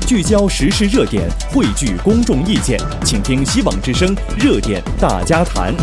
聚焦时事热点，汇聚公众意见，请听希望之声热点大家谈。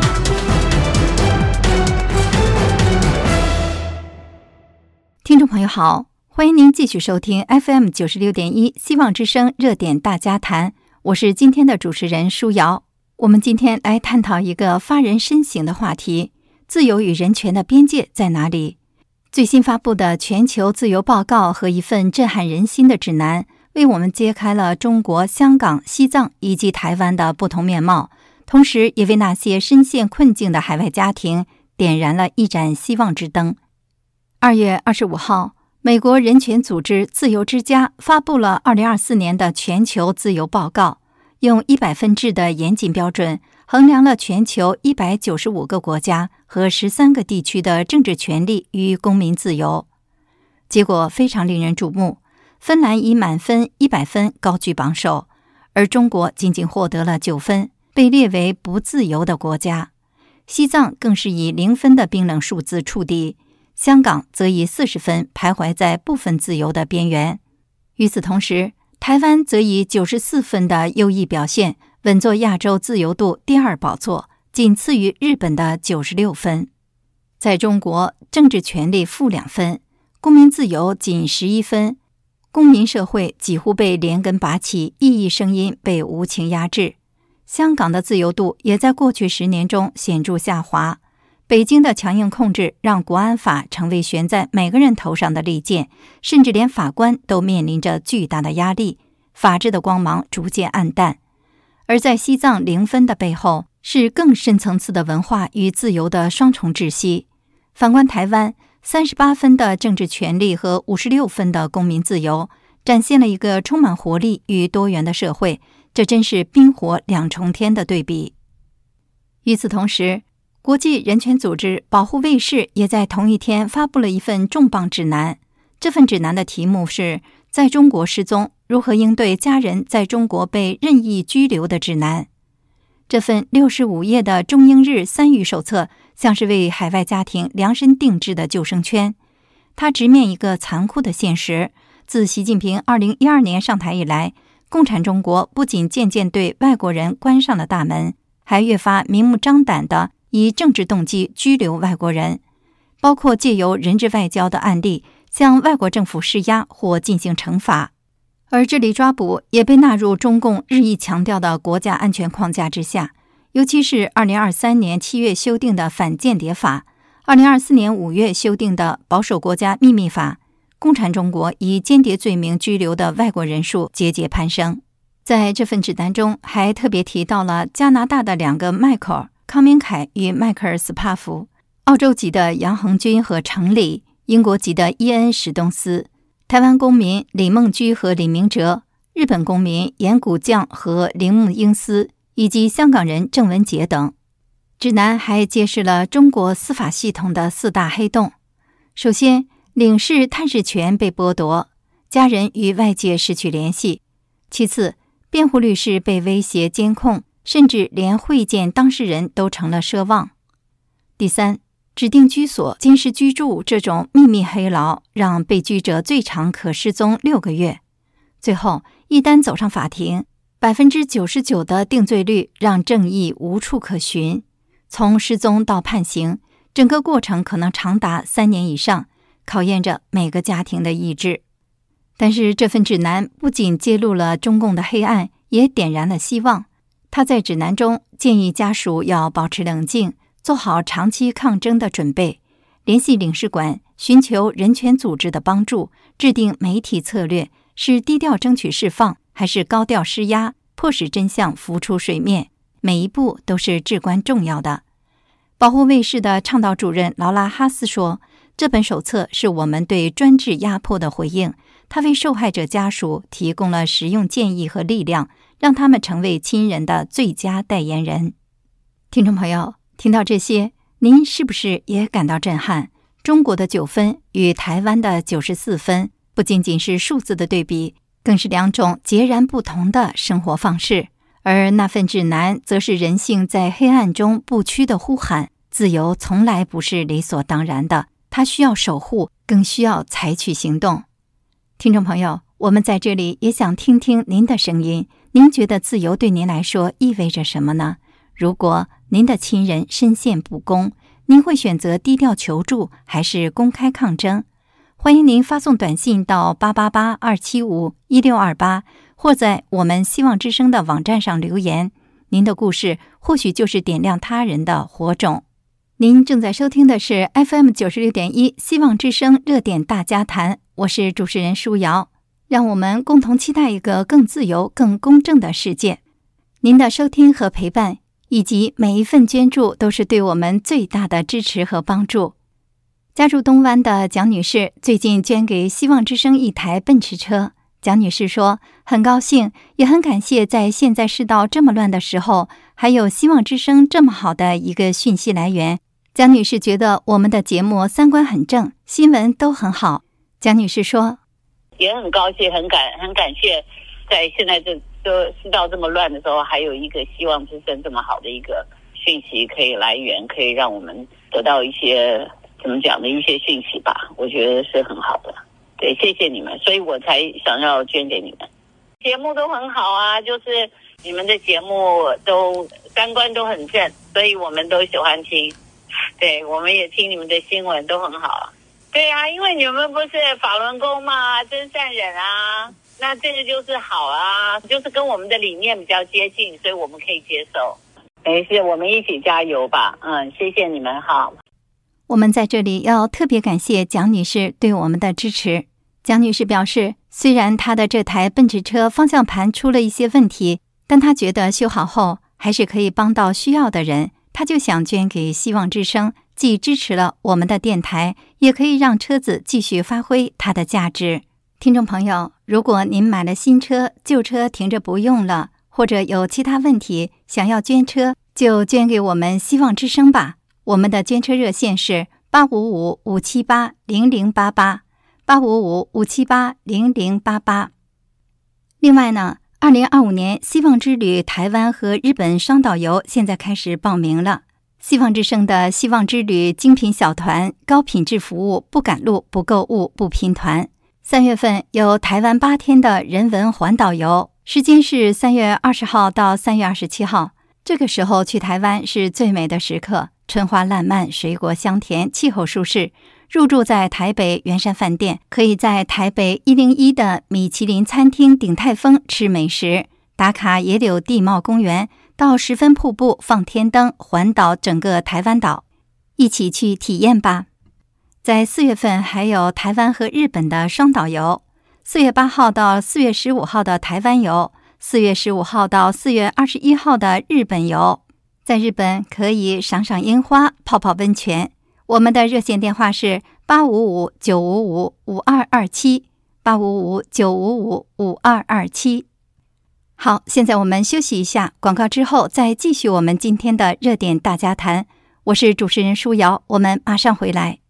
听众朋友好，欢迎您继续收听 FM 96.1希望之声热点大家谈，我是今天的主持人舒瑶。我们今天来探讨一个发人深省的话题：自由与人权的边界在哪里？最新发布的全球自由报告和一份震撼人心的指南，为我们揭开了中国、香港、西藏以及台湾的不同面貌，同时也为那些深陷困境的海外家庭点燃了一盏希望之灯。2月25号，美国人权组织自由之家发布了2024年的全球自由报告，用100分制的严谨标准衡量了全球195个国家和13个地区的政治权利与公民自由。结果非常令人瞩目，芬兰以满分100分高居榜首，而中国仅仅获得了9分，被列为不自由的国家。西藏更是以0分的冰冷数字触底，香港则以40分徘徊在部分自由的边缘。与此同时，台湾则以94分的优异表现稳坐亚洲自由度第2宝座，仅次于日本的96分。在中国，政治权利负2分，公民自由仅11分，公民社会几乎被连根拔起，异议声音被无情压制。香港的自由度也在过去10年中显著下滑。北京的强硬控制让国安法成为悬在每个人头上的利剑，甚至连法官都面临着巨大的压力，法治的光芒逐渐暗淡。而在西藏0分的背后，是更深层次的文化与自由的双重窒息。反观台湾，38分的政治权利和56分的公民自由，展现了一个充满活力与多元的社会，这真是冰火两重天的对比。与此同时，国际人权组织保护卫士也在同一天发布了一份重磅指南。这份指南的题目是在中国失踪，如何应对家人在中国被任意拘留的指南。这份65页的中英日3语手册像是为海外家庭量身定制的救生圈。它直面一个残酷的现实，自习近平2012年上台以来，共产中国不仅渐渐对外国人关上了大门，还越发明目张胆地以政治动机拘留外国人，包括借由人质外交的案例向外国政府施压或进行惩罚。而这类抓捕也被纳入中共日益强调的国家安全框架之下，尤其是2023年7月修订的反间谍法，2024年5月修订的保守国家秘密法，共产中国以间谍罪名拘留的外国人数节节攀升。在这份指南中还特别提到了加拿大的2个迈克尔，康明凯与迈克尔·斯帕夫，澳洲籍的杨恒军和程理，英国籍的伊恩·史东斯，台湾公民李梦居和李明哲，日本公民岩谷将和铃木英司，以及香港人郑文杰等。指南还揭示了中国司法系统的4大黑洞。首先，领事探视权被剥夺，家人与外界失去联系；其次，辩护律师被威胁监控，甚至连会见当事人都成了奢望。第三，指定居所监视居住这种秘密黑牢，让被拘者最长可失踪6个月。最后，一旦走上法庭，99%的定罪率让正义无处可寻。从失踪到判刑，整个过程可能长达3年以上，考验着每个家庭的意志。但是这份指南不仅揭露了中共的黑暗，也点燃了希望。他在指南中建议家属要保持冷静，做好长期抗争的准备，联系领事馆，寻求人权组织的帮助，制定媒体策略，是低调争取释放，还是高调施压，迫使真相浮出水面，每一步都是至关重要的。保护卫士的倡导主任劳拉·哈斯说，这本手册是我们对专制压迫的回应，它为受害者家属提供了实用建议和力量，让他们成为亲人的最佳代言人。听众朋友，听到这些，您是不是也感到震撼？中国的9分与台湾的94分，不仅仅是数字的对比，更是2种截然不同的生活方式。而那份指南则是人性在黑暗中不屈的呼喊，自由从来不是理所当然的，它需要守护，更需要采取行动。听众朋友， 我们在这里也想听听您的声音。您觉得自由对您来说意味着什么呢？如果您的亲人深陷不公，您会选择低调求助还是公开抗争？欢迎您发送短信到888-275-1628，或在我们希望之声的网站上留言。您的故事或许就是点亮他人的火种。您正在收听的是 FM 96.1希望之声热点大家谈，我是主持人舒瑶。让我们共同期待一个更自由、更公正的世界。您的收听和陪伴，以及每一份捐助，都是对我们最大的支持和帮助。家住东湾的蒋女士最近捐给希望之声一台奔驰车。蒋女士说，很高兴，也很感谢在现在世道这么乱的时候，还有希望之声这么好的一个讯息来源。蒋女士觉得我们的节目三观很正，新闻都很好。蒋女士说， 也很高兴，很感谢，在现在这世道这么乱的时候，还有一个希望之声这么好的一个讯息可以来源，可以让我们得到一些怎么讲的一些讯息吧，我觉得是很好的。对，谢谢你们，所以我才想要捐给你们。节目都很好啊，就是你们的节目都三观都很正，所以我们都喜欢听。对，我们也听你们的新闻，都很好。对啊，因为你们不是法轮功嘛，真善忍啊，那这个就是好啊，就是跟我们的理念比较接近，所以我们可以接受。没事，我们一起加油吧。谢谢你们哈。 我们在这里要特别感谢蒋女士对我们的支持。蒋女士表示，虽然她的这台奔驰车方向盘出了一些问题，但她觉得修好后还是可以帮到需要的人，她就想捐给希望之声，既支持了我们的电台，也可以让车子继续发挥它的价值。听众朋友，如果您买了新车，旧车停着不用了，或者有其他问题想要捐车，就捐给我们希望之声吧。我们的捐车热线是855-578-0088 855-578-0088。另外呢，2025年希望之旅台湾和日本双导游现在开始报名了。希望之声的希望之旅精品小团，高品质服务，不赶路，不购物，不拼团。3月份有台湾8天的人文环岛游，时间是3月20号到3月27号。这个时候去台湾是最美的时刻，春花烂漫，水果香甜，气候舒适。入住在台北圆山饭店，可以在台北101的米其林餐厅鼎泰丰吃美食，打卡野柳地貌公园，到十分瀑布放天灯，环岛整个台湾岛，一起去体验吧。在4月份还有台湾和日本的双岛游，4月8号到4月15号的台湾游，4月15号到4月21号的日本游。在日本可以赏赏樱花，泡泡温泉。我们的热线电话是855-955-5227 855-955-5227。好，现在我们休息一下，广告之后再继续我们今天的热点大家谈。我是主持人舒瑶，我们马上回来。